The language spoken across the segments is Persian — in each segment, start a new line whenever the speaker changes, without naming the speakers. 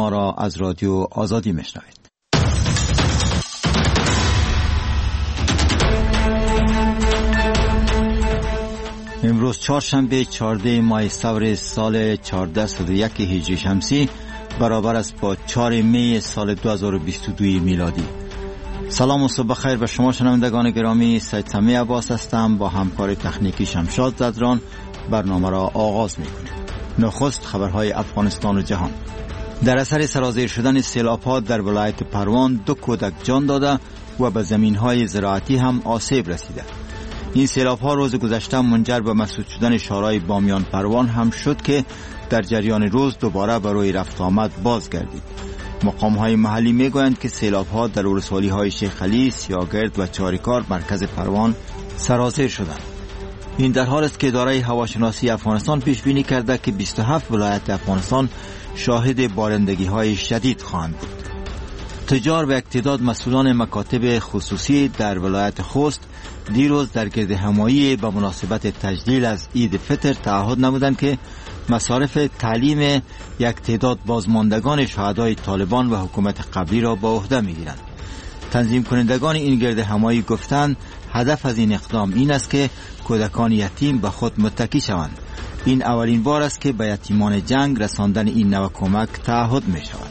ما را از رادیو آزادی میشنوید. امروز چهارشنبه 14 ماه سور سال 1401 هجری شمسی برابر است با 4 می سال 2022 میلادی. سلام و صبح خیر به شما شنوندگان گرامی. سید سمی عباس هستم. با همکار تکنیکی شمشاد زدران برنامه را آغاز می‌کنیم. نخست خبرهای افغانستان و جهان. در اثر سرازیر شدن سیلاب‌ها در ولایت پروان 2 کودک جان داده و به زمین‌های زراعتی هم آسیب رسیده. این سیلاب‌ها روز گذشته منجر به مسدود شدن شارع بامیان پروان هم شد که در جریان روز دوباره به روی رفت آمد بازگردید. مقام‌های محلی می‌گویند که سیلاب‌ها در ولسوالی‌های شیخ علی، سیاگرد و چاریکار مرکز پروان سرازیر شدند. این در حالی است که اداره هواشناسی افغانستان پیش بینی کرده که 27 ولایت افغانستان شاهد بارندگی‌های شدید خواهند بود. تجار و اقتداد مسئولان مکاتب خصوصی در ولایت خوست دیروز در گرد همایی به مناسبت تجلیل از عید فطر تعهد نمودند که مصارف تعلیم یک تعداد بازماندگان شهدای طالبان و حکومت قبلی را به عهده می‌گیرند. تنظیم کنندگان این گرد همایی گفتند هدف از این اقدام این است که کودکان یتیم به خود متکی شوند. این اولین بار است که به یتیمان جنگ رساندن این نوع کمک تعهد می‌شود.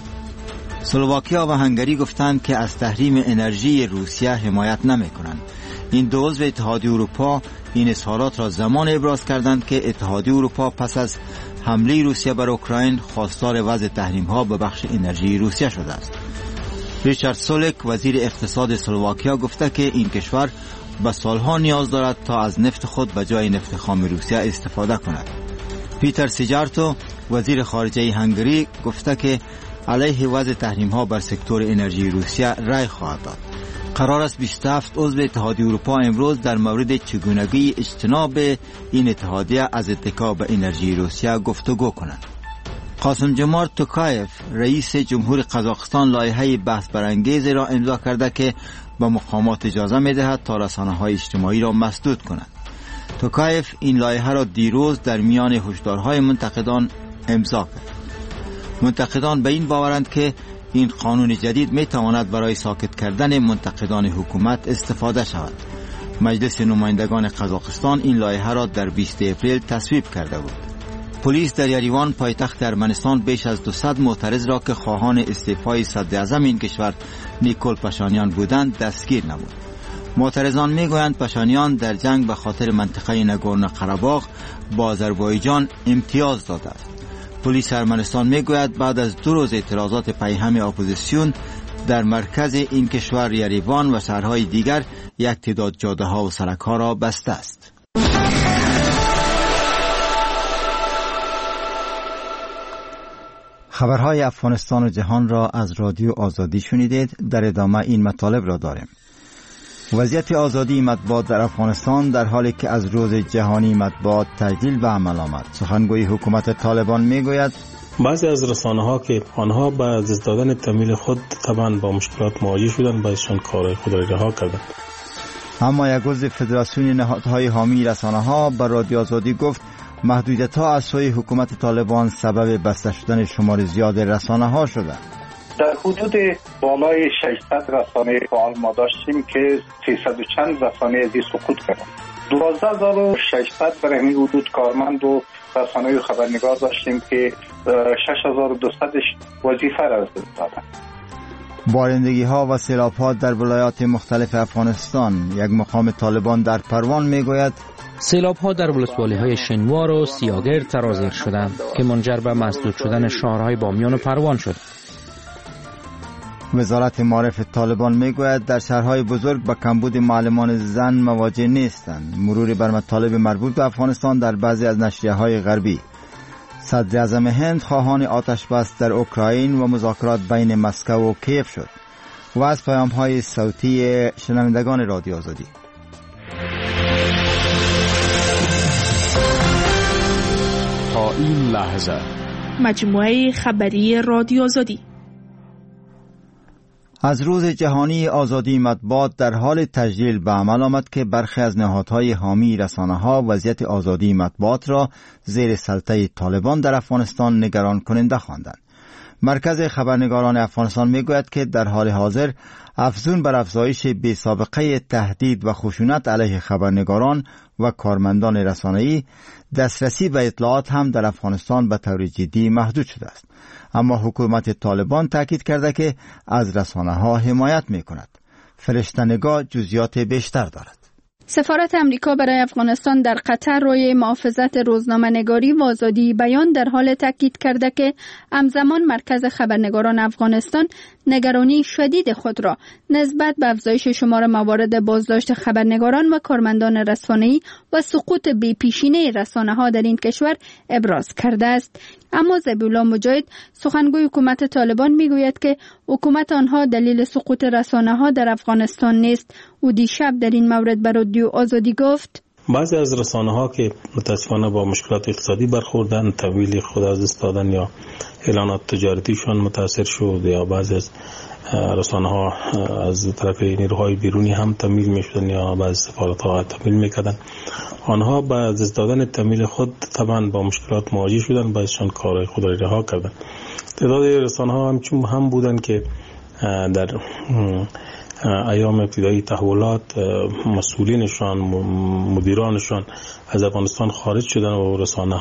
اسلواکیا و هنگری گفتند که از تحریم انرژی روسیه حمایت نمی‌کنند. این دو عضو اتحادیه اروپا این اظهارات را زمان ابراز کردند که اتحادیه اروپا پس از حمله روسیه بر اوکراین خواستار وضع تحریم‌ها به بخش انرژی روسیه شده است. ریچارد سولک وزیر اقتصاد اسلواکیا گفته که این کشور به سالها نیاز دارد تا از نفت خود به جای نفت خام روسیه استفاده کند. پیتر سیجارتو وزیر خارجه هنگری گفته که علیه وضع تحریم‌ها بر سکتور انرژی روسیه رأی خواهد داد. قرار است 27 عضو اتحادیه اروپا امروز در مورد چگونگی اجتناب این اتحادیه از اتکا به انرژی روسیه گفتگو کنند. قاسم جمارت توکایف رئیس جمهور قزاقستان لایحه بحث برانگیز را امضا کرده که به مقامات اجازه می‌دهد تا رسانه‌های اجتماعی را مسدود کنند. توکایف این لایحه را دیروز در میان هشدارهای منتقدان امضا کرد. منتقدان به این باورند که این قانون جدید می تواند برای ساکت کردن منتقدان حکومت استفاده شود. مجلس نمایندگان قزاقستان این لایحه را در 20 اپریل تصویب کرده بود. پلیس در یریوان پایتخت ارمنستان بیش از 200 معترض را که خواهان استعفای صدر اعظم این کشور نیکول پاشانیان بودند دستگیر نمود. معترضان میگویند پاشانیان در جنگ به خاطر منطقه ناگورنو قره‌باغ با آذربایجان امتیاز داده است. پلیس ارمنستان میگوید بعد از 2 روز اعتراضات پیهم اپوزیسیون در مرکز این کشور یریوان و شهرهای دیگر یک تعداد جاده‌ها و سرک‌ها را بسته است. خبرهای افغانستان و جهان را از رادیو آزادی شنیدید. در ادامه این مطالب را داریم. وضعیت آزادی مطبوعات در افغانستان در حالی که از روز جهانی مطبوعات تجلیل به عمل آمد. سخنگوی حکومت طالبان میگوید
بعضی از رسانه‌ها که آنها بعد از دادن تمویل خود طبعا با مشکلات مواجه شدند، بعضیشان کارهای خود را رها کردند.
اما یک عضو فدراسیون نهادهای حامی رسانه‌ها به رادیو آزادی گفت محدودیت‌ها از سوی حکومت طالبان سبب بسته شدن شمار زیاد رسانه‌ها شده.
در حدود بالای 600 رسانه فعال ما داشتیم که 300 و چند رسانه ازی سقوط کردند. 12600 برای این حدود کارمند و رسانه خبرنگار داشتیم که 6200 وظیفه را از دست دادند.
بارندگی‌ها و سیلاب‌ها در ولایات مختلف افغانستان. یک مقام طالبان در پروان میگوید
سیلاب‌ها در ولسوالی‌های شنوار و سیاگرد سرازیر شدند که منجر به مسدود شدن شهرهای بامیان و پروان شد.
وزارت معارف طالبان میگوید در شهرهای بزرگ با کمبود معلمان زن مواجه نیستند. مرور بر مطالب مربوط به افغانستان در بعضی از نشریه‌های غربی. صدر اعظم هند خواهان آتش بس در اوکراین و مذاکرات بین مسکو و کیف شد. و از پیام‌های صوتی شنوندگان رادیو آزادی.
تا این لحظه
مجموعه خبری رادیو آزادی.
از روز جهانی آزادی مطبوعات در حال تجلیل به عمل آمد که برخی از نهادهای حامی رسانه‌ها وضعیت آزادی مطبوعات را زیر سلطه طالبان در افغانستان نگران کننده خواندند. مرکز خبرنگاران افغانستان میگوید که در حال حاضر افزون بر افزایش بی‌سابقه تهدید و خشونت علیه خبرنگاران و کارمندان رسانه‌ای، دسترسی به اطلاعات هم در افغانستان به طور جدی محدود شده است. اما حکومت طالبان تاکید کرده که از رسانه‌ها حمایت می‌کند. فرشته نگاه جزئیات بیشتر دارد.
سفارت امریکا برای افغانستان در قطر روی محافظت روزنامه‌نگاری و آزادی بیان در حال تاکید کرده که همزمان مرکز خبرنگاران افغانستان نگرانی شدید خود را نسبت به افزایش شمار موارد بازداشت خبرنگاران و کارمندان رسانه‌ای و سقوط بی‌پیشینه رسانه‌ها در این کشور ابراز کرده است. اما ذبیحالله مجاهد، سخنگوی حکومت طالبان، میگوید که حکومت آنها دلیل سقوط رسانه‌ها در افغانستان نیست. او دیشب در این مورد به رادیو آزادی گفت:
بعضی از رسانه‌ها که متاسفانه با مشکلات اقتصادی برخوردن، تحویل خود از دست دادن یا اعلانات تجارتیشان متاثر شد، یا بعضی از رسانه‌ها از طرف نیروهای بیرونی هم تمویل می‌شدن یا بعضی سفارت‌ها تمویل می‌کردن. آنها با از دست دادن تمویل خود طبعا با مشکلات مواجه شدن، بعضیشان کارهای خود را رها کردن. تعداد رسانه‌ها هم بودن که در ایام ابتدایی تحولات مسئولینشان، مدیرانشان از افغانستان خارج شدن و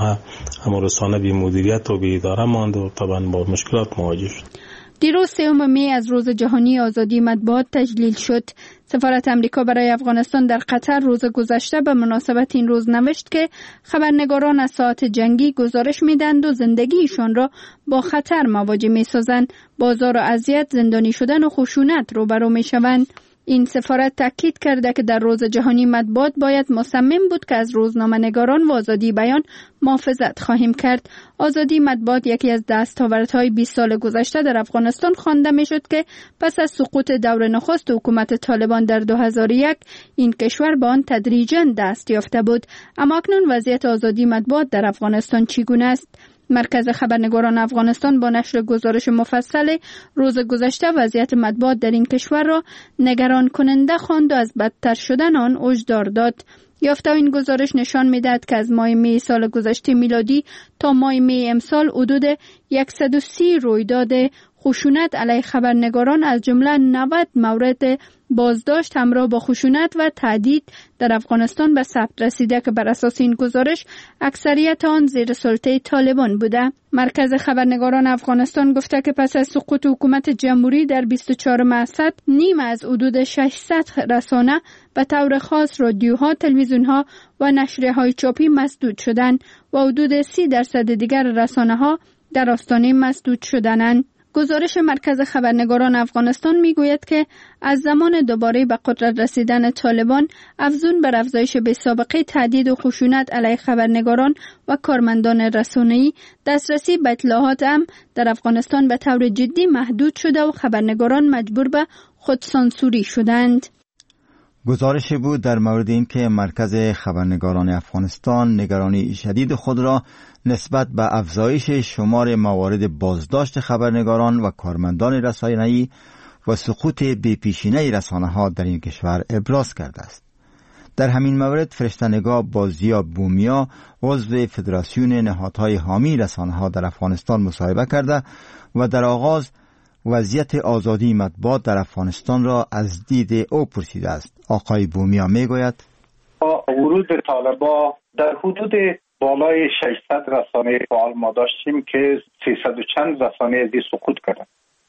رسانه بی مدیریت و بی اداره ماند و طبعا با مشکلات مواجه شد.
دیروز 3 می از روز جهانی آزادی مطبوعات تجلیل شد. سفارت امریکا برای افغانستان در قطر روز گذشته به مناسبت این روز نوشت که خبرنگاران از ساعات جنگی گزارش میدند و زندگیشان را با خطر مواجه میسازند، بازار و اذیت، زندانی شدن و خشونت روبرو میشوند. این سفارت تاکید کرده که در روز جهانی مطبوعات باید مصمم بود که از روزنامه‌نگاران و آزادی بیان محافظت خواهیم کرد. آزادی مطبوعات یکی از دستاوردهای 20 سال گذشته در افغانستان خوانده میشد که پس از سقوط دور نخست حکومت طالبان در 2001 این کشور به آن تدریجاً دست یافته بود. اما اکنون وضعیت آزادی مطبوعات در افغانستان چگونه است؟ مرکز خبرنگاران افغانستان با نشر گزارش مفصل روز گذشته وضعیت مطبوعات در این کشور را نگران کننده خواند و از بدتر شدن آن هشدار داد. یافته این گزارش نشان می‌دهد که از ماه می سال گذشته میلادی تا ماه می امسال حدود 130 رویداد خشونت علیه خبرنگاران از جمله 90 مورد بازداشت همراه با خشونت و تهدید در افغانستان به ثبت رسیده که بر اساس این گزارش اکثریت آن زیر سلطه طالبان بوده. مرکز خبرنگاران افغانستان گفته که پس از سقوط حکومت جمهوری در 24 مرداد نیم از حدود 600 رسانه به طور خاص رادیوها، تلویزیونها و نشریه‌های چاپی مسدود شدند و حدود 30% دیگر رسانه‌ها در آستانه مسدود شدند. گزارش مرکز خبرنگاران افغانستان میگوید که از زمان دوباره به قدرت رسیدن طالبان، افزون بر افزایش بی‌سابقه تهدید و خشونت علیه خبرنگاران و کارمندان رسانه‌ای، دسترسی به اطلاعات هم در افغانستان به طور جدی محدود شده و خبرنگاران مجبور به خودسانسوری شدند.
گزارش بود در مورد این که مرکز خبرنگاران افغانستان نگرانی شدید خود را نسبت به افزایش شمار موارد بازداشت خبرنگاران و کارمندان رسانه‌ای و سقوط بی‌پیشینه رسانه‌ها در این کشور ابراز کرده است. در همین مورد فرشته نگاه بازیا بومیا، عضو فدراسیون نهادهای حامی رسانه‌ها در افغانستان مصاحبه کرده و در آغاز وضعیت آزادی مطبوعات در افغانستان را از دید او پرسیده است. آقای بومیا میگوید:
با ورود طالبان در حدود بالای 600 رسانه فعال ما داشتیم که 300 و چند رسانه از سقوط کردند.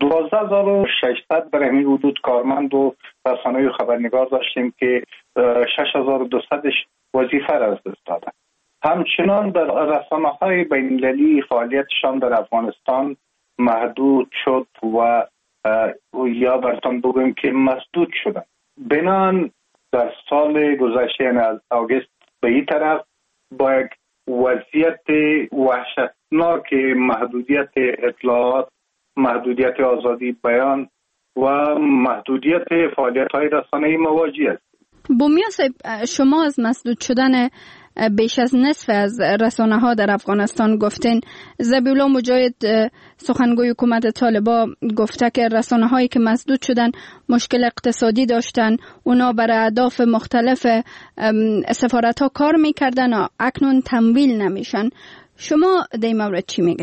12600 برای این حدود کارمند و رسانه خبرنگار داشتیم که 6200 وظیفه را از دست دادند. همچنان در رسانه‌های بین‌المللی فعالیتشان در افغانستان محدود شد و یا براتون بگویم که مسدود شدند. بنان در سال گذشته از آگوست به این طرف با یک وضعیت وحشتناک محدودیت اطلاعات، محدودیت آزادی بیان و محدودیت فعالیت‌های رسانه‌ای مواجه است.
بومیا صاحب، شما از مسدود شدن بیش از نصف از رسانه‌ها در افغانستان گفتین. ذبیحالله مجاهد، سخنگوی حکومت طالبان، گفته که رسانه‌هایی که مسدود شدن مشکل اقتصادی داشتن، اونا برای اهداف مختلف سفارت‌ها کار می‌کردن و اکنون تمویل نمیشن. شما در این مورد چی میگین؟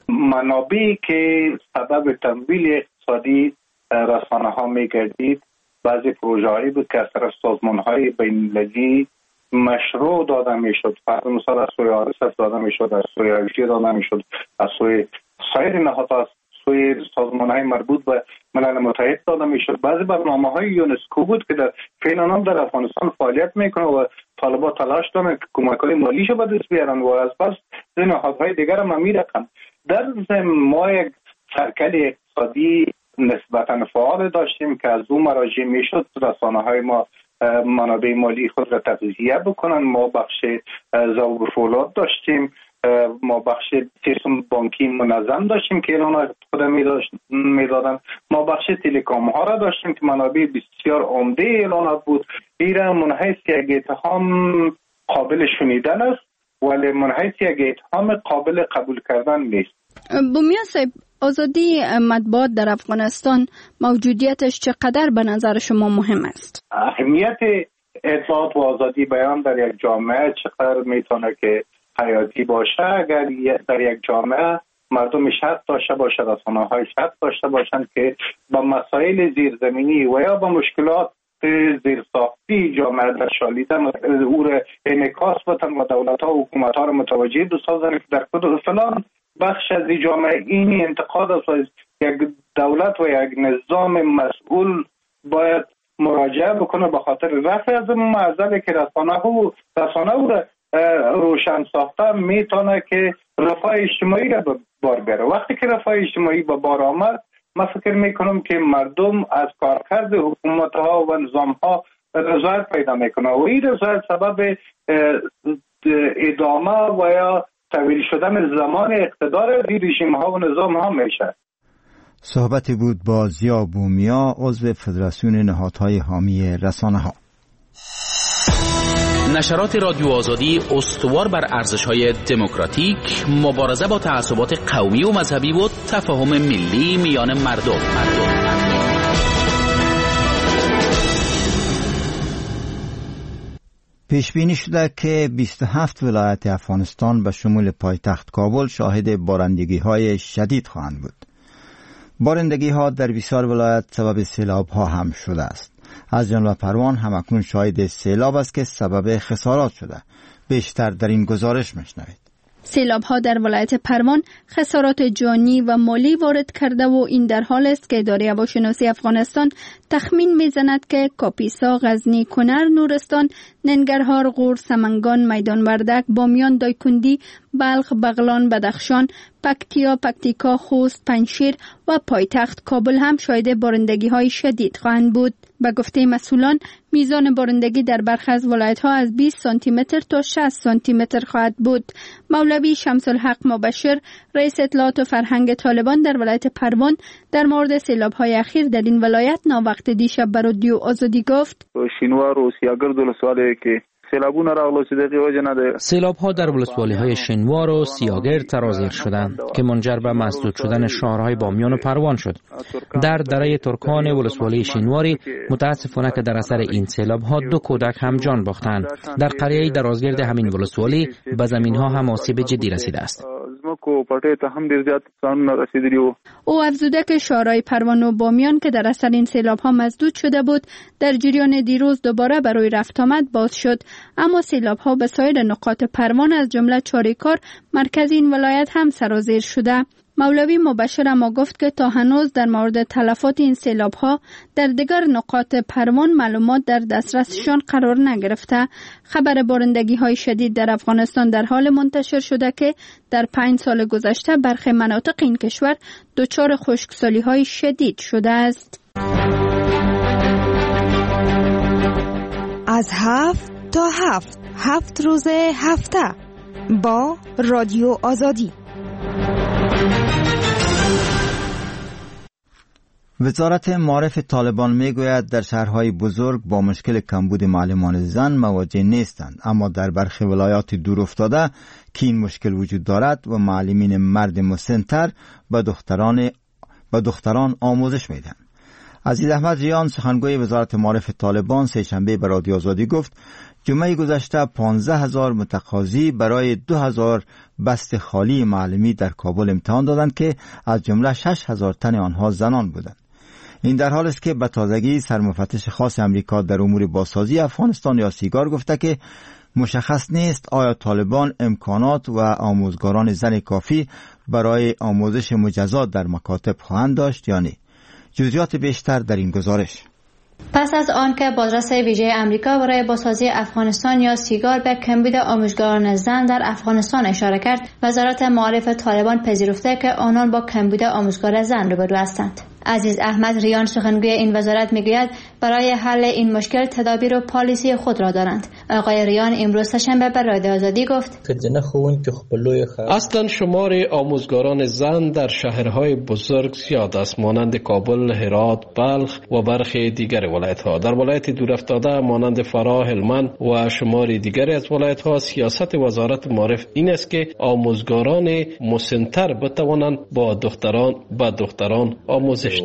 منابعی که سبب تمویل اقتصادی رسانه ها میگردید بعضی پروژه هایی بود که از طرف سازمان های بین‌المللی مشروع داده میشد. فرض مثال از سوی آرسف داده میشد، از سوی آیوشی داده میشد، از سوی سایر نهادها، از سوی سازمان های مربوط به ملل متحد داده میشد. بعضی برنامه های یونسکو بود که در فعلا در افغانستان فعالیت میکنه و طالبان تلاش دارن که کمک های مالیشو به دست بیارن و از پس نهادهای دیگر هم میرقم. در ضمن ما یک سرکل اقتصادی نسبتا فعال داشتیم که از اون مراجع میشد رسانه های ما منابع مالی خود را تغذیه بکنن. ما بخش ذوب فولاد داشتیم، ما بخش سیستم بانکی منظم داشتیم که اعلان خود میدادن، ما بخش تلکام ها را داشتیم که منابع بسیار عمده اعلانات بود. ایرا منحیث یک اتهام قابل شنیدن است ولی منحیث یک اتهام قابل قبول کردن نیست.
بومیا صاحب، آزادی مطبوعات در افغانستان موجودیتش چقدر به نظر شما مهم است؟
اهمیت اطلاعات و آزادی بیان در یک جامعه چقدر میتونه که حیاتی باشه اگر در یک جامعه مردم شرط داشته باشه، رسانه های شرط داشته باشند که با مسائل زیرزمینی و یا با مشکلات زیرساختی جامعه در شالیدن او را انعکاس بدن و دولت ها و حکومت ها را متوجه بسازند که در کدام فلان بخش از این جامعه این انتقاد است و یک دولت و یک نظام مسئول باید مراجعه بکنه به خاطر رفع از معضله که رسانه او را روشن ساخته میتونه که رفاه اجتماعی را به بار بیاره. وقتی که رفاه اجتماعی به بار آمد من فکر میکنم که مردم از کارکرد حکومت ها و نظام ها رضایت پیدا میکنه و این رضایت سبب ادامه و یا طویل شدن زمان اقتدار رژیم ها و نظام ها میشه.
صحبتی بود با ضیا بومیا، عضو فدراسیون نهادهای حامی رسانه ها.
نشرات رادیو آزادی استوار بر ارزش‌های دموکراتیک، مبارزه با تعصبات قومی و مذهبی و تفاهم ملی میان مردم.
پیش بینی شده که 27 ولایت افغانستان به شمول پایتخت کابل شاهد بارندگی‌های شدید خواهند بود. بارندگی‌ها در بسیار ولایت سبب سیلاب‌ها هم شده است. از جمله پروان همکنون شاهد سیلاب است که سبب خسارات شده. بیشتر در این گزارش میشنوید.
سیلاب‌ها در ولایت پروان خسارات جانی و مالی وارد کرده و این در حال است که اداره هواشناسی افغانستان تخمین میزند که کاپیسا، غزنی، کنر، نورستان، ننگرهار، غور، سمنگان، میدان وردک، بامیان، دایکندی، بلخ، بغلان، بدخشان، پکتیکا، خوست، پنجشیر و پایتخت کابل هم شاهد بارندگی‌های شدید خواهند بود. به گفته مسئولان میزان بارندگی در برخی از ولایت‌ها از 20 سانتی متر تا 60 سانتی متر خواهد بود. مولوی شمس الحق مبشر، رئیس اطلاعات و فرهنگ طالبان در ولایت پروان، در مورد سیلاب‌های اخیر در این ولایت ناوقت دیشب به رادیو آزادی گفت:
شینوار و سیاگرد ولسوالی که سیلابونه راغلو چې دغه وجه نه ده.
سیلاب‌ها در ولسوالی‌های شنوار و سیاگرد سرازیر شدند که منجر به مسدود شدن شهرهای بامیان و پروان شد. در دره ترکان ولسوالی شنواری متاسفانه که در اثر این سیلاب‌ها 2 کودک هم جان باختند. در قریه درازگرد همین ولسوالی به زمین‌ها هم آسیب جدی رسیده است.
او افزوده که شهرهای پروان و بامیان که در اثر این سیلاب‌ها مسدود شده بود در جریان دیروز دوباره برای رفت آمد باز شد، اما سیلاب‌ها به سایر نقاط پروان از جمله چاریکار مرکز این ولایت هم سرازیر شده. مولوی مبشر اما گفت که تا هنوز در مورد تلفات این سیلاب‌ها در دیگر نقاط پروان معلومات در دسترسشان قرار نگرفته. خبر بارندگی‌های شدید در افغانستان در حال منتشر شده که در 5 سال گذشته برخی مناطق این کشور دچار خشکسالی‌های شدید شده است.
از 7 تا 7 روز هفته با رادیو آزادی.
وزارت معارف طالبان میگوید در شهرهای بزرگ با مشکل کمبود معلمان زن مواجه نیستند، اما در برخی ولایات دور افتاده که این مشکل وجود دارد و معلمین مرد مسن‌تر به دختران آموزش میدهند. عزیز احمد ریان سخنگوی وزارت معارف طالبان سه‌شنبه به رادیو آزادی گفت جمعه گذشته 15,000 متقاضی برای 2,000 بست خالی معلمی در کابل امتحان دادند که از جمله 6,000 تن آنها زنان بودند. این در حال است که به تازگی سرمفتش خاص امریکا در امور بازسازی افغانستان یا سیگار گفته که مشخص نیست آیا طالبان امکانات و آموزگاران زن کافی برای آموزش مجزات در مکاتب خواهند داشت یا نه. جزئیات بیشتر در این گزارش.
پس از آنکه بازرس ویژه امریکا برای بازسازی افغانستان یا سیگار به کمبود آموزگاران زن در افغانستان اشاره کرد، وزارت معارف طالبان پذیرفته که آنان با کمبود آموزگار زن روبرو هستند. عزیز احمد ریان سخنگوی این وزارت میگوید برای حل این مشکل تدابیر و پالیسی خود را دارند. آقای ریان امروز سه‌شنبه به رادیو آزادی گفت
اصلا شمار آموزگاران زن در شهرهای بزرگ زیاد است، مانند کابل، هرات، بلخ و برخی دیگر ولایت‌ها. در ولایت دورافتاده مانند فراه، هلمند و شمار دیگری از ولایت‌ها سیاست وزارت معارف این است که آموزگاران مسن‌تر بتوانند با دختران آموزش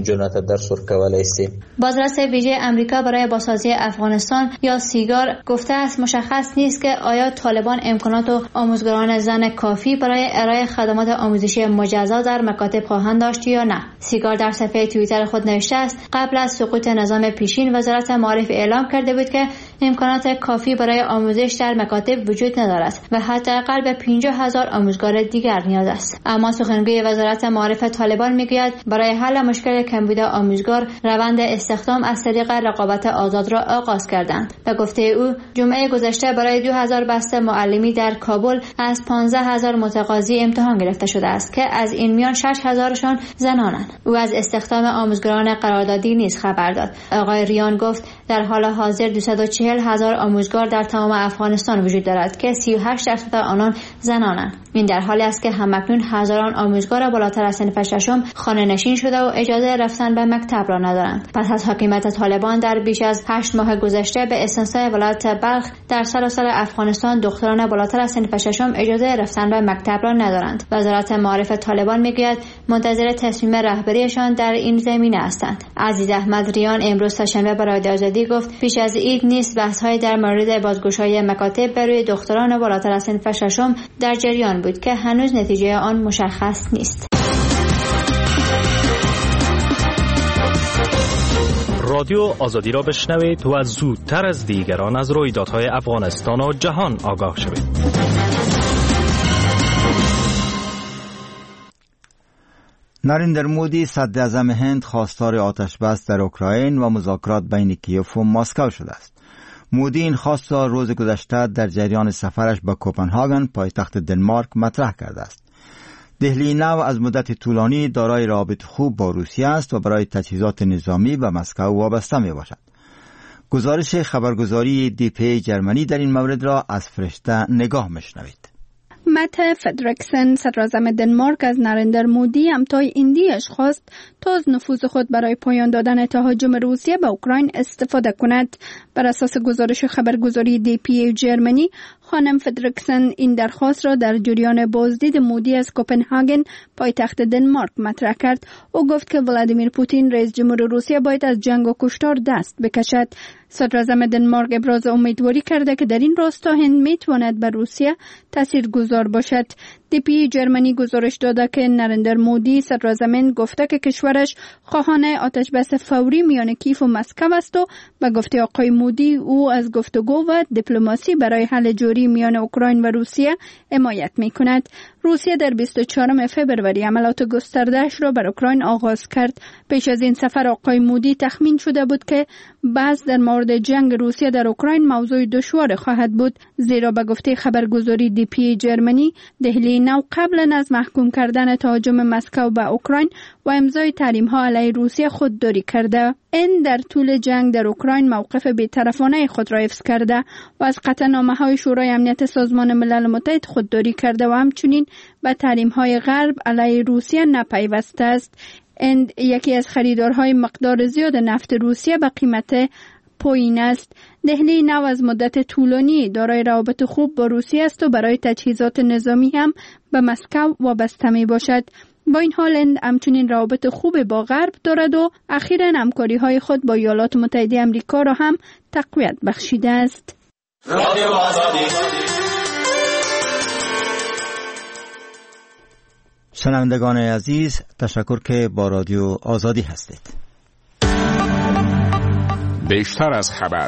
بازرس ویژه امریکا برای بازسازی افغانستان یا سیگار گفته است مشخص نیست که آیا طالبان امکانات و آموزگاران زن کافی برای ارائه خدمات آموزشی مجزا در مکاتب خواهند داشت یا نه. سیگار در صفحه توییتر خود نوشته است قبل از سقوط نظام پیشین وزارت معارف اعلام کرده بود که امکانات کافی برای آموزش در مکاتب وجود ندارد و حداقل به 50,000 آموزگار دیگر نیاز است. اما سخنگوی وزارت معارف طالبان میگوید برای حل مشکل کمبود آموزگار روند استخدام از طریق رقابت آزاد را آغاز کردند. به گفته او جمعه گذشته برای 2,000 بسته معلمی در کابل از 15,000 متقاضی امتحان گرفته شده است که از این میان 6,000شان زنانند. او از استخدام آموزگاران قراردادی نیز خبر داد. آقای ریان گفت در حال حاضر 240,000 آموزگار در تمام افغانستان وجود دارد که 38% آنان زنانند. این در حالی است که همکنون هزاران آموزگار بالاتر از صنف ششم خانه‌نشین شده و اجازه رفتن به مکتب را ندارند. پس از حاکمیت طالبان در بیش از 8 ماه گذشته به استثنای ولایت بلخ در سراسر افغانستان دختران بالاتر از صنف ششم اجازه رفتن به مکتب را ندارند. وزارت معارف طالبان میگوید منتظر تصمیم رهبریشان در این زمینه هستند. عزیز احمد ریان امروز سه‌شنبه به رادیو آزادی گفت پیش از عید نیز بحث‌های در مورد بازگشایی مکاتب برای دختران بالاتر از صنف ششم در جریان بود که هنوز نتیجه آن مشخص نیست.
رادیو آزادی را بشنوید و زودتر از دیگران از رویدادهای افغانستان و جهان آگاه شوید.
نریندر مودی صدر اعظم هند خواستار آتش بس در اوکراین و مذاکرات بین کیف و مسکو شده است. مودی این خواست را روز گذشته در جریان سفرش به کوپنهاگن پایتخت دنمارک مطرح کرده است. دهلی نو از مدت طولانی دارای روابط خوب با روسیه است و برای تجهیزات نظامی به مسکو وابسته می باشد. گزارش خبرگزاری دیپی جرمنی در این مورد را از فرشته نگاه میشنوید.
مته فدرکسن صدراعظم دنمارک از نریندر مودی امتای ایندیش خواست تا از نفوذ خود برای پایان دادن تهاجم روسیه به اوکراین استفاده کند. بر اساس گزارش خبرگزاری دیپی جرمنی خانم فدرکسن این درخواست را در جریان بازدید مودی از کوپنهاگن پایتخت دنمارک مطرح کرد. او گفت که ولادیمیر پوتین رئیس جمهور روسیه باید از جنگ و کشتار دست بکشد. صدراعظم دنمارک ابراز امیدواری کرده که در این راستا هند میتواند بر روسیه تاثیرگذار باشد. دیپی جرمنی گزارش داده که نریندر مودی صدراعظم گفته که کشورش خواهان آتش بس فوری میان کیف و مسکو است و به گفته آقای مودی او از گفتگو و دیپلماسی برای حل جوری میان اوکراین و روسیه حمایت میکند. روسیه در 24 فوریه عملیات گسترده‌اش را بر اوکراین آغاز کرد. پیش از این سفر آقای مودی تخمین شده بود که بحث در مورد جنگ روسیه در اوکراین موضوع دشوار خواهد بود، زیرا به گفته خبرگزاری دیپی جرمنی دهلی نو قبل از محکوم کردن تهاجم مسکو به اوکراین و امضای تحریم‌ها علیه روسیه خودداری کرده. این در طول جنگ در اوکراین موقف بی‌طرفانه خود را حفظ کرده و از قطعنامه‌های شورای امنیت سازمان ملل متحد خودداری کرده و همچنین به تحریم‌های غرب علیه روسیه نپیوسته است. هند یکی از خریدارهای مقدار زیاد نفت روسیه به قیمت پایین است. دهلی نو از مدت طولانی دارای روابط خوب با روسیه است و برای تجهیزات نظامی هم به مسکو وابسته می باشد. با این حال هند همچنین روابط خوب با غرب دارد و اخیراً همکاری‌های خود با ایالات متحده آمریکا را هم تقویت بخشیده است.
رادیو آزادی.
شنوندگان عزیز، تشکر که با رادیو آزادی هستید.
بیشتر از خبر.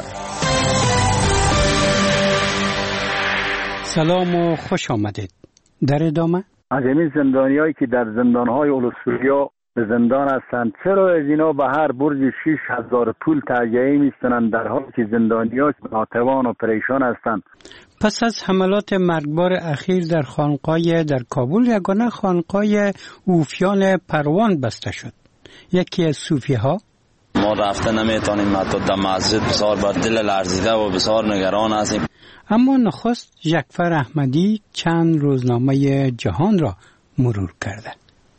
سلام و خوش آمدید. در ادامه
از این زندانیایی که در زندانهای اولوسوریا به زندان هستند، چرا از اینا به هر برج 6,000 پول تهیه می‌کنند در حالی که زندانی‌ها ناتوان و پریشان هستند؟
پس از حملات مرگبار اخیر در خانقاه در کابل، یگانه خانقاه اوفیان پروان بسته شد. یکی از صوفی‌ها:
ما رفته نمیتونیم، حتی در مسجد بسیار بر دل لرزیده و بسیار نگران هستیم.
اما نخست ژکفر احمدی چند روزنامه جهان را مرور کرده.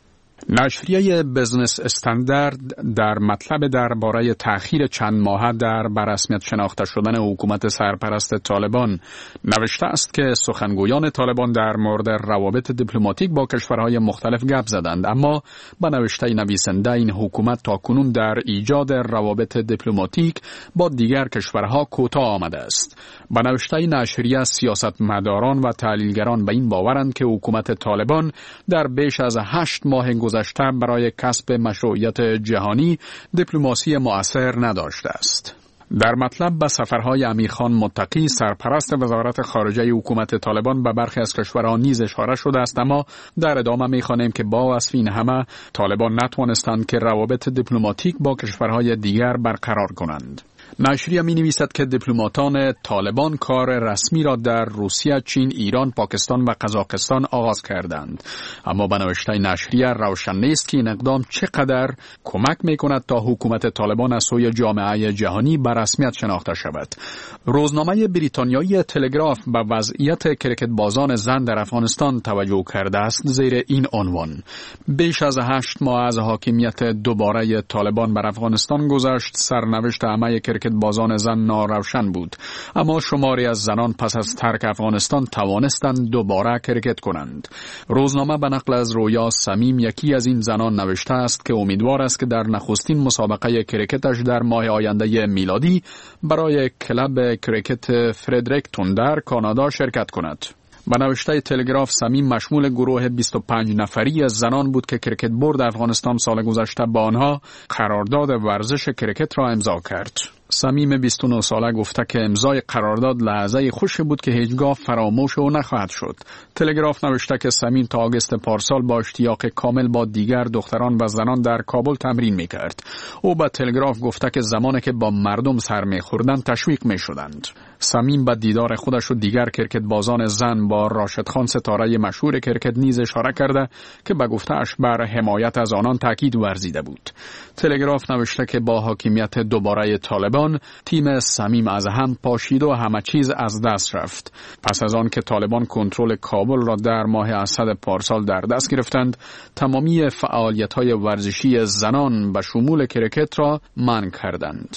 نشریه بزنس استاندارد در مطلب درباره تأخیر چند ماهه در برسمیت شناخته شدن حکومت سرپرست طالبان نوشته است که سخنگویان طالبان در مورد روابط دیپلماتیک با کشورهای مختلف گپ زدند، اما به نوشته نویسنده این حکومت تاکنون در ایجاد روابط دیپلماتیک با دیگر کشورها کوتاه آمده است. به نوشته نشریه سیاستمداران و تحلیلگران به این باورند که حکومت طالبان در بیش از 8 ماه گذشته برای کسب مشروعیت جهانی دیپلماسی مؤثر نداشته است. در مطلب به سفرهای امیرخان متقی سرپرست وزارت خارجه حکومت طالبان به برخی از کشورها نیز اشاره شده است، اما در ادامه می‌خوانیم که با وصف این همه طالبان نتوانستند که روابط دیپلماتیک با کشورهای دیگر برقرار کنند. نشریه می نویسد که دیپلماتان طالبان کار رسمی را در روسیه، چین، ایران، پاکستان و قزاقستان آغاز کردند، اما به نوشته نشریه روشن نیست که این اقدام چقدر کمک می کند تا حکومت طالبان از سوی جامعه جهانی به رسمیت شناخته شود. روزنامه بریتانیایی تلگراف به وضعیت کرکت بازان زن در افغانستان توجه کرده است، زیر این عنوان: بیش از 8 ماه از حاکمیت دوباره طالبان بر افغانستان گذشت، سرنوشت همه کرکت بازان زن ناروشن بود، اما شماری از زنان پس از ترک افغانستان توانستند دوباره کرکت کنند. روزنامه به نقل از رویا صمیم، یکی از این زنان، نوشته است که امیدوار است که در نخستین مسابقه کرکتش در ماه آینده میلادی برای کلب کرکت فردریکتون در کانادا شرکت کند. به نوشته تلگراف صمیم مشمول گروه 25 نفری از زنان بود که کرکت بورد افغانستان سال گذشته با آنها قرارداد ورزش کرکت را امضا کرد. صمیم 29 ساله گفته که امضای قرارداد لحظه خوشی بود که هیچگاه فراموش او نخواهد شد. تلگراف نوشته که صمیم تا آگوست پارسال با اشتیاق کامل با دیگر دختران و زنان در کابل تمرین می‌کرد. او به تلگراف گفته که زمانی که با مردم سر می‌خوردند تشویق می‌شدند. صمیم به دیدار خودش و دیگر کرکت بازان زن با راشد خان ستاره مشهور کرکت نیز اشاره کرده که به گفته‌اش بر حمایت از آنان تاکید ورزیده بود. تلگراف نوشته که با حاکمیت دوباره طالبان تیم صمیم از هم پاشید و همه چیز از دست رفت. پس از آن که طالبان کنترل کابل را در ماه اسد پارسال در دست گرفتند، تمامی فعالیت‌های ورزشی زنان به شمول کرکت را منع کردند.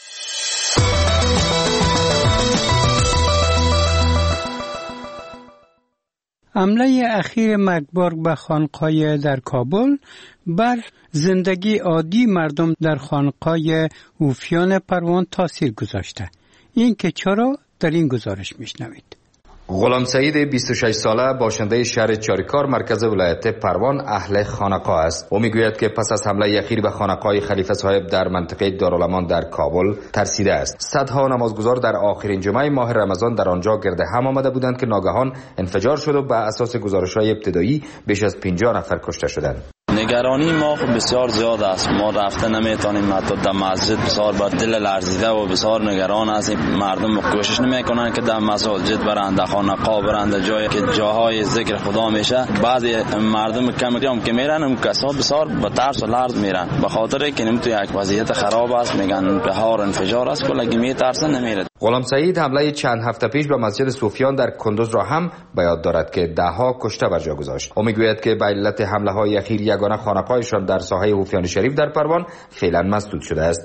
حمله اخیر مرگبار به خانقاه در کابل بر زندگی عادی مردم در خانقاه اوفیان پروان تاثیر گذاشته. این که چرا در این گزارش میشنوید.
غلام سعید 26 ساله باشنده شهر چاریکار مرکز ولایت پروان اهل خانقاه است. او میگوید که پس از حمله اخیر به خانقاه خلیفه صاحب در منطقه دارالامان در کابل ترسیده است. صدها نمازگزار در آخرین جمعه ماه رمضان در آنجا گرد هم آمده بودند که ناگهان انفجار شد و به اساس گزارش‌های ابتدایی بیش از 50 نفر کشته شدند.
نگرانی ما بسیار زیاد است. ما رفته نمیتونیم، حتی در مسجد بسیار بر دل لرزیده و بسیار نگران هستیم. مردم کوشش نمیکنن که در مساجد برند، خانقاه برند، جایی که جاهای ذکر خدا میشه. بعضی مردم کم که میرن، اون کسا بسیار با ترس و لرز میرن، به خاطر که نمیتونه یک وضعیت خراب است. میگن بهار انفجار است، کلگی میترسن نمیره.
غلام سعید حمله چند هفته پیش به مسجد صوفیان در کندوز را هم به یاد دارد که دهها کشته بر جا گذاشت. او میگوید که به علت حمله های اخیر یگانه خانقاهشان در ساحه اوفیان شریف در پروان فعلا مسدود شده است.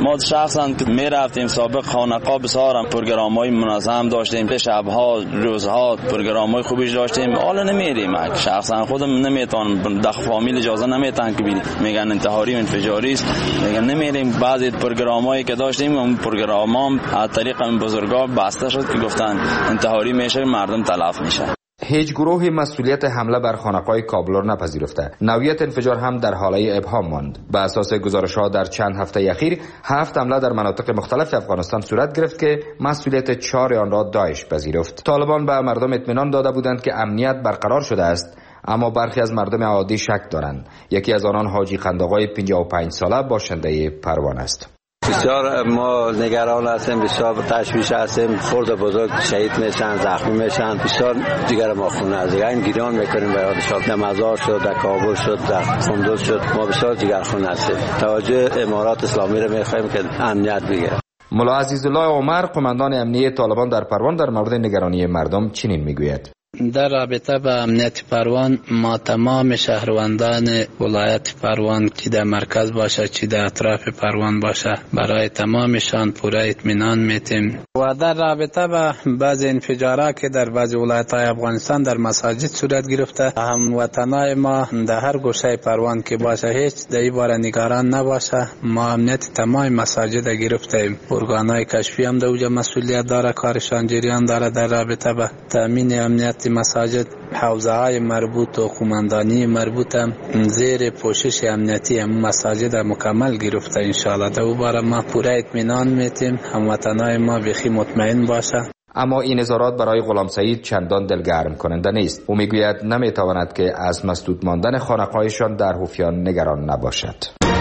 ما شخصا که می رفتیم سابق خانقاه بسیار هم پروگرام‌های منظم داشتیم، شب‌ها روزها پروگرام‌های خوبیش داشتیم. حالا نمیریم، شخصا خودم نمیتونم، داخل فامیل اجازه نمیتن که میگن انتحاری و انفجاری است، میگن نمیریم. بعضی پروگرام‌هایی که داشتیم اون پروگرام‌ها از طریق این بزرگا بسته شد که گفتن انتحاری میشه، مردم تلف میشه.
هیچ گروهی مسئولیت حمله بر خانقاه کابل را نپذیرفته. نوعیت انفجار هم در حاله ابهام ماند. به اساس گزارش‌ها در چند هفته اخیر 7 حمله در مناطق مختلف افغانستان صورت گرفت که مسئولیت 4 آن را داعش پذیرفت. طالبان به مردم اطمینان داده بودند که امنیت برقرار شده است، اما برخی از مردم عادی شک دارند. یکی از آنان حاجی قنداقای 55 ساله باشنده پروان است.
بسیار ما نگران هستیم، بسیار تشویش هستیم. خرد و بزرگ شهید میشن، زخمی میشن. بسیار دیگر ما خونه از دیگر این گریان میکنیم برای شب. در مزار شد، در کابل شد، در کندوز شد. ما بسیار دیگر خونه هستیم. توجه امارات اسلامی رو میخوایم که امنیت بگیره.
ملا عزیزالله عمر قماندان امنیه طالبان در پروان در مورد نگرانی مردم چنین میگوید:
در رابطه با امنیت پروان ما تمام شهروندان ولایت پروان که در مرکز باشه چی در اطراف پروان باشه برای تمامشان پوره اطمینان میتیم. و در رابطه با بعض انفجارات که در بعض ولایت‌های افغانستان در مساجد صورت گرفته، هموطنان ما در هر گوشه پروان که باشه هیچ در این باره نگران نباشه. ما امنیت تمام مساجد گرفتیم. ارگان‌های کشفی هم در اوجه مسئولیت داره، کارشان جریان داره در رابطه با تامین امنیت مساجد. حوزه‌های مربوط و قماندانی مربوط هم زیر پوشش امنیتی هم مساجد مکمل گرفته. انشاءالله در او باره ما پوره اطمینان میتیم، هموطنان ما بخی مطمئن باشه.
اما این اظهارات برای غلام سعید چندان دلگرم کننده نیست. او میگوید نمیتواند که از مسدود ماندن خانقاهشان در هوفیان نگران نباشد.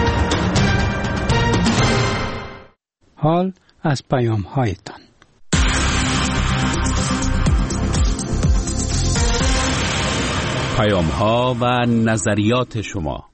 حال از پیام‌هایتان.
پیام‌ها و نظریات شما.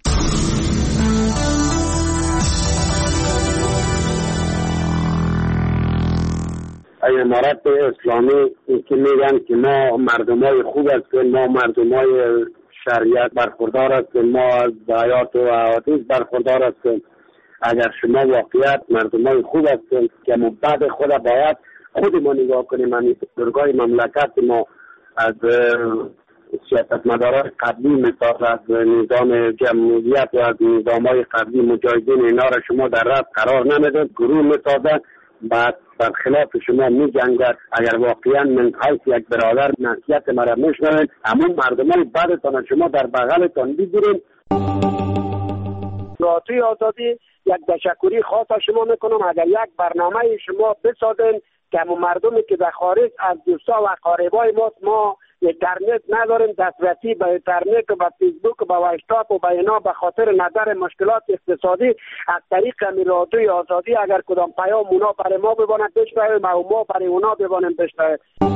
امارات اسلامی که میگن که ما مردمای خوب هستیم، ما مردمای شریعت برخوردار هستیم، ما از آیات و احادیث برخوردار هستیم. اگر شما واقعیت مردمای خوب هستیم که بعد خود باید خودمون نگاه کنیم. این بزرگای مملکت ما از سیاستمداران قبلی مثال از نظام جمهوریت و از نظام‌های قبلی مجاهدین اینا را شما در رأس قرار نمیدید، گروه میسازد، بعد برخلاف شما می‌جنگد. اگر واقعا من حیث یک برادر نصیحت مرا میشنوید، همون مردمای بعدتان شما در بغلتان بگیرید. رادیوی آزادی یک تشکری خاص از شما میکنم. اگر یک برنامه شما بسازین که همون مردمی که در خارج از دوستا و اقاربای ما اینترنت نداریم، دسترسی به اینترنت و به فیسبوک و به واتساپ و به اینا به خاطر نظر مشکلات اقتصادی از طریق رادیوی آزادی اگر کدام پیام اونا برای ما ببانند بشنویم و ما برای اونا ببانیم بشنویم.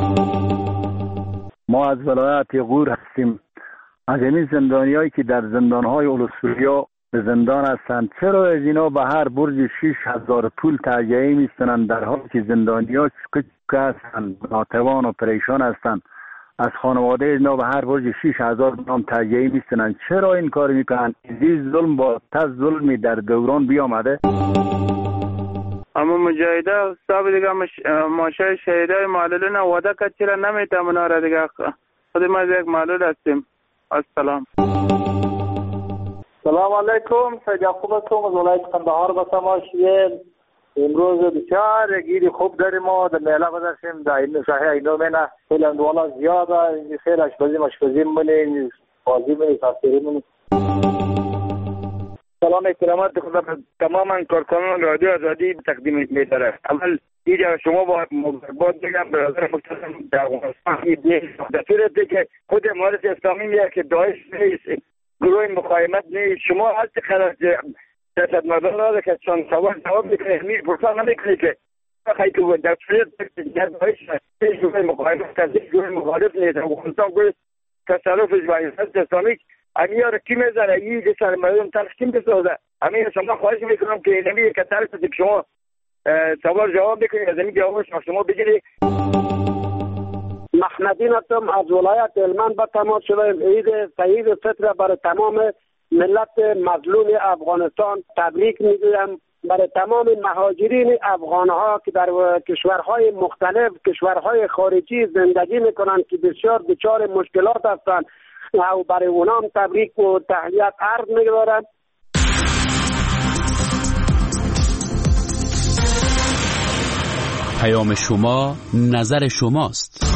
ما از ولایت غور هستیم. از این زندانیایی که در زندانهای اولوسوریا به زندان هستند، چرا از اینا به هر برج 6000 پول تهیه میستنند، در حالی که زندانی‌ها که هستند ناتوان و پریشان هستند؟ از خانواده اینا به هر برج 6000 نام تهیه میستنند. چرا این کار میکنند؟ این ظلم با تز ظلمی در دوران بیامده.
اما مجاهده صاحب دیگه ماشه شهیدای معلول نواده که چرا نمیتونه را دیگه خود ما یک معلول هستیم. السلام.
سلام علیکم. سید یعقوب هستم از ولایت قندهار به شما شیل. امروز بسیار گیری خوب داریم ما در میله بدرسیم در این شاهی اینو منه خیلی اندوالا زیاده. خیلی اشپزی منه بازی منه تاثیری منه. سلام اکرامات خدا تماما کارکنان رادیو آزادی تقدیم می‌دارم. اول اینجا شما با مبارکباد بگم برادر محترم در افغانستان در صورتی که خود امارت اسلامی میگه که داعش نیست، گروه مقاومت نیست، شما هر چقدر سیاستمداران را که چند سوال جواب میکنه همین پرسان نمیکنه که خیلی که در صورت که داعش نیست، گروه مقاومت نیست، گروه مخالف نیست، افغانستان گروه تصرفش با امارت اسلامی امیر را کی میزنه؟ این که سر مردم تلخ کی بسازه؟ امیر شما خواهش میکنم که نمیگه که طرف که شما سوال جواب بکنید، از این جوابش شما بگیرید.
محمدین هستم از ولایت هلمند به تماس شدم. عید سعید فطر برای تمام ملت مظلوم افغانستان تبریک میگویم. برای تمام مهاجرین افغان ها که در کشورهای مختلف، کشورهای خارجی زندگی میکنند که بسیار دچار مشکلات هستند و برای اونام تبریک و تحیت عرض می‌دارم.
پیام شما نظر شماست.